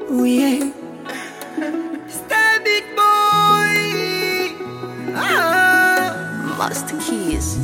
Oh yeah. Star big boy. Master Keys.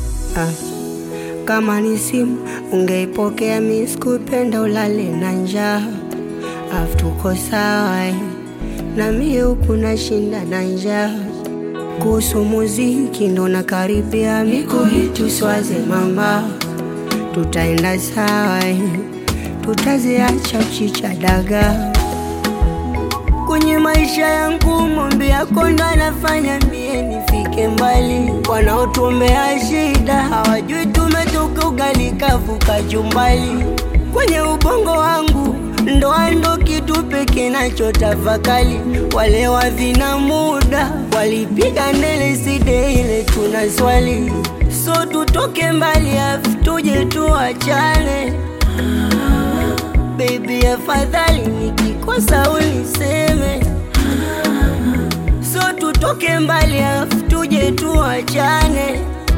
Kama ni simu ungeipokea, mimi sikupenda ulale na njaa. Tuko sawa na mimi huku nashinda na njaa. Kuhusu muziki ndo nakaribia, miko hitu swaze mama. Tutaenda sawa, tutaziacha chicha daga. Kwenye maisha yangu mombe yako ndo anafanya mie nifike mbali. Wanaotuombea shida hawajui tumetoka ugali kavuka jumbali. Kwenye ubongo wangu ndo kitu pekee nachotafakali. Wale wavina muda walipiga ndele side ile tuna swali. So tutoke mbali afu tuje tuachane. Baby afadhali nikikosa uniseme. So tutoke mbali afu tuje tuachane.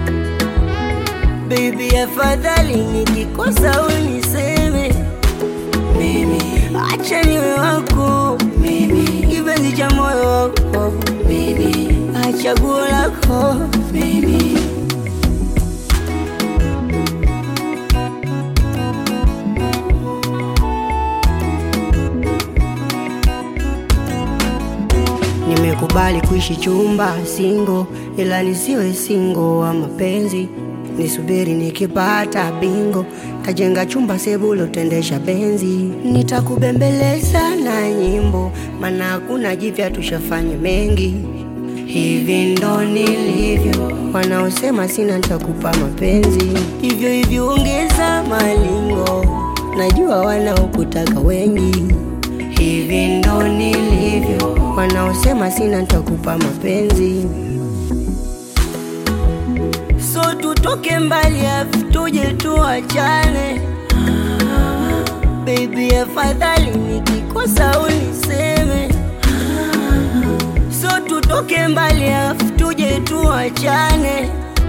Baby afadhali nikikosa uniseme. Mimi acha niwe wako, mimi kipenzi cha moyo wako, mimi acha chaguo lako, mimi. Nimekubali kuishi chumba single, ila nisiwe single wa mapenzi. Nisubiri nikipata bingo, tajenga chumba sebulo tendesha benzi. Nitakubembeleza na nyimbo, maana hakuna jipya tushafanya mengi. Hivi ndo nilivyo, wanaosema sina nitakupa mapenzi. Hivyo hivyo ongeza malingo, najua wanaokutaka wengi. Hivi ndo nilivyo, wanaosema sina nitakupa mapenzi. So tutoke mbali afu tuje tuachane. Baby afadhali nikikosa uniseme. So tutoke mbali afu tuje tuachane.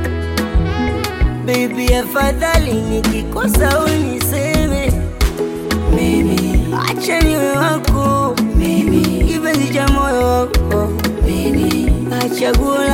Baby afadhali nikikosa uniseme. Mimi acha niwe wako, mimi kipenzi cha moyo wako, mimi acha chaguo